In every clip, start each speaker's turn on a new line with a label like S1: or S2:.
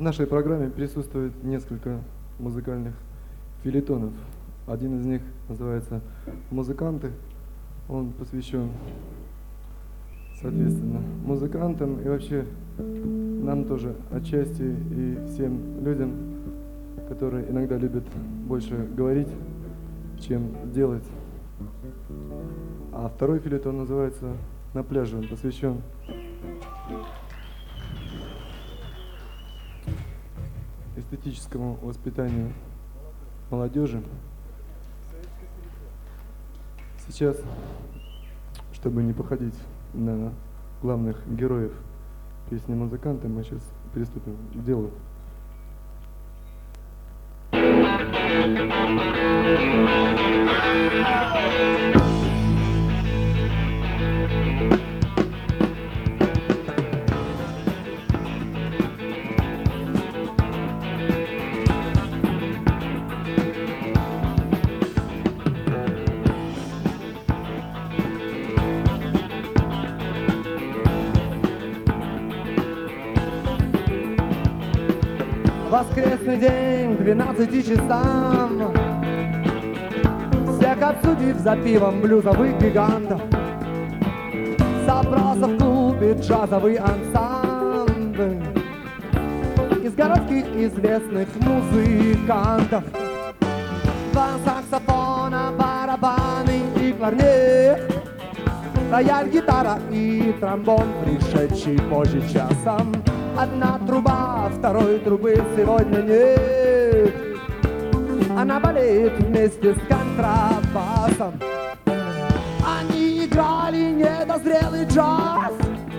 S1: нашей программе присутствует несколько музыкальных фельетонов. Один из них называется «Музыканты». Он посвящен, соответственно, музыкантам и вообще нам тоже отчасти и всем людям, которые иногда любят больше говорить, чем делать. А второй фельетон называется «На пляже». Он посвящен эстетическому воспитанию молодежи. Сейчас, чтобы не походить на главных героев песни «Музыканты», мы сейчас приступим к делу.
S2: Воскресный день к 12 часам, всех обсудив за пивом блюзовых гигантов, собрался в клубе джазовый ансамбль из городских известных музыкантов. Два саксофона, барабаны и кларнет, рояль, гитара и тромбон, пришедший позже часом. Одна труба, второй трубы сегодня нет. Она болеет вместе с контрабасом. Они играли недозрелый джаз,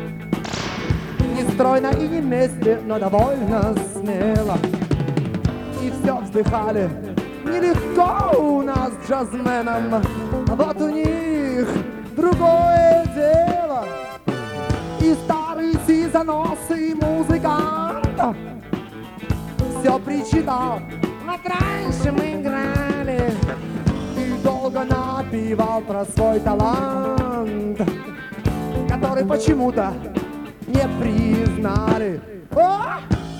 S2: не стройно и не вместе, но довольно смело. И все вздыхали, нелегко у нас джазменам, а вот у них другое дело. И старый сизоносый музыкант все причитал: вот раньше мы играли. И долго напевал про свой талант, который почему-то не признали. О!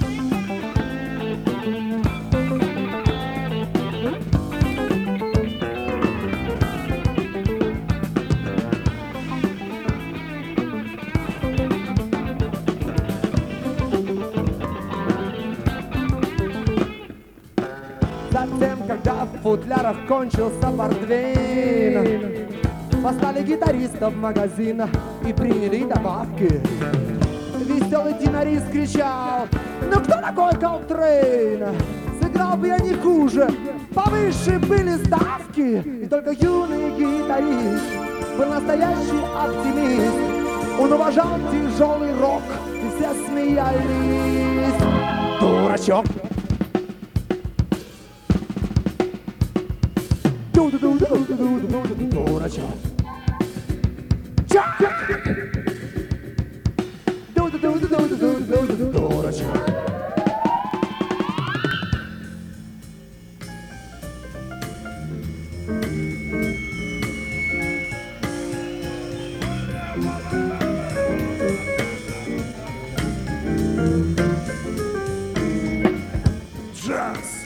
S2: Затем, когда в футлярах кончился портвейн, послали гитаристов в магазин и приняли добавки. Веселый тенорист кричал: ну кто такой Колтрейн? Сыграл бы я не хуже, повыше были ставки. И только юный гитарист был настоящий оптимист. Он уважал тяжелый рок, и все смеялись. Дурачок! Дурачок. Дурачок.
S3: Джаз.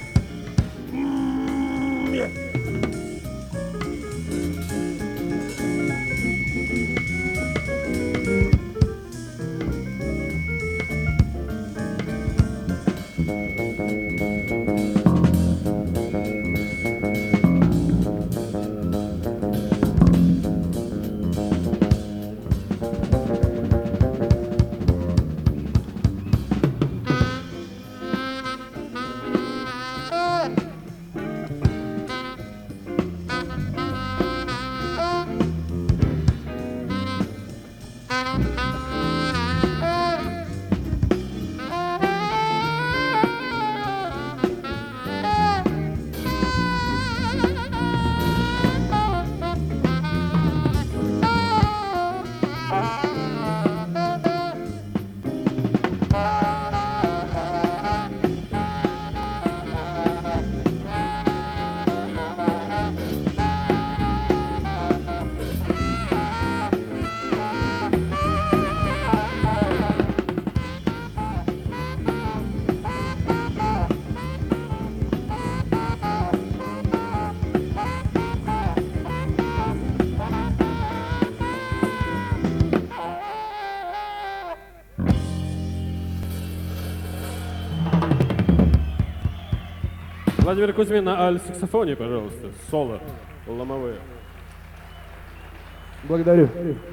S4: Владимир Кузьмин на альт-саксофоне, пожалуйста, соло, ломовые.
S1: Благодарю.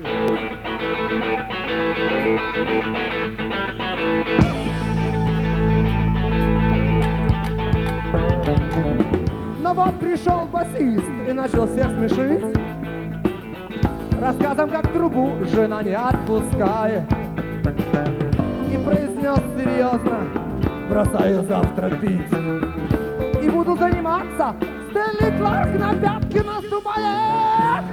S2: Но вот пришел басист и начал всех смешить рассказом, как трубу жена не отпускает, и произнес серьезно: бросаю завтра пить и буду заниматься. Стэнли Кларк на пятки наступает.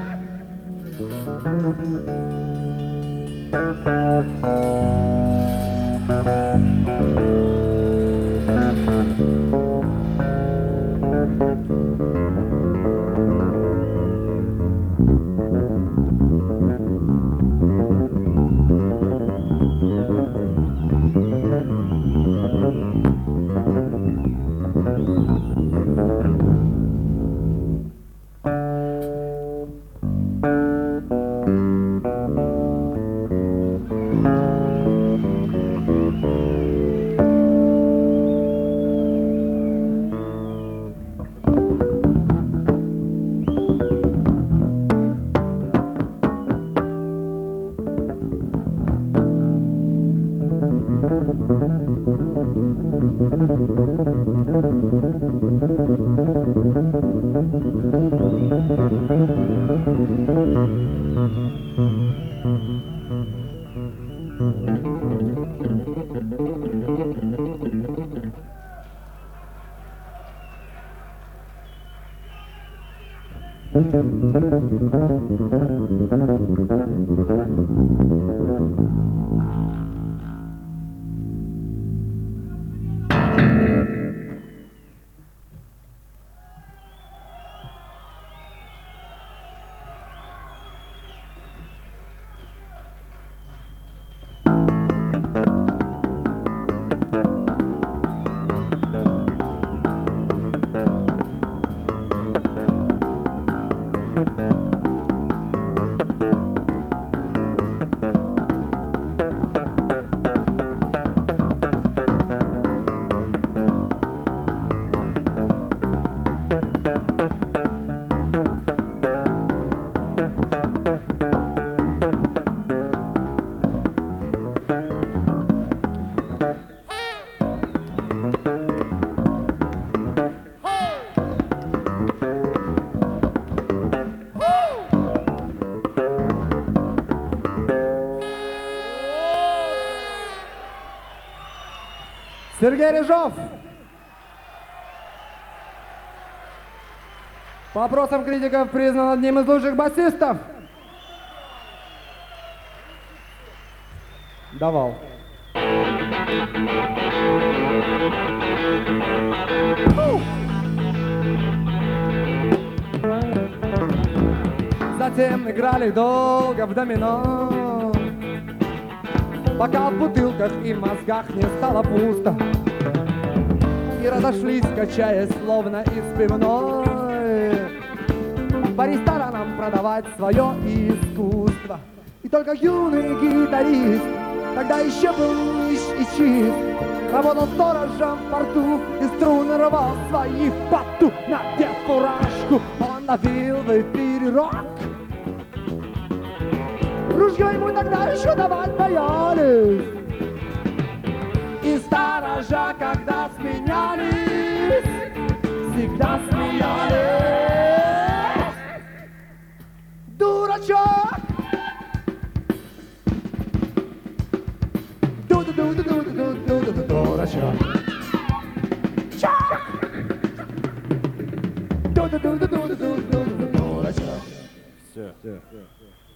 S2: Сергей Рыжов. По опросам критиков признан одним из лучших басистов. Давал. Затем играли долго в домино, пока в бутылках и в мозгах не стало пусто, и разошлись, качаясь, словно из пивной, по ресторанам продавать свое искусство. И только юный гитарист, тогда еще был и чист, работал сторожем в порту и струны рвал свои в поту. Надев фуражку, он ловил в эфире рок. Ружье ему тогда еще давать боялись, и сторожа, когда сменялись, всегда смеялись. Дурачок! Дурачок! Чак! Дурачок!
S4: Все.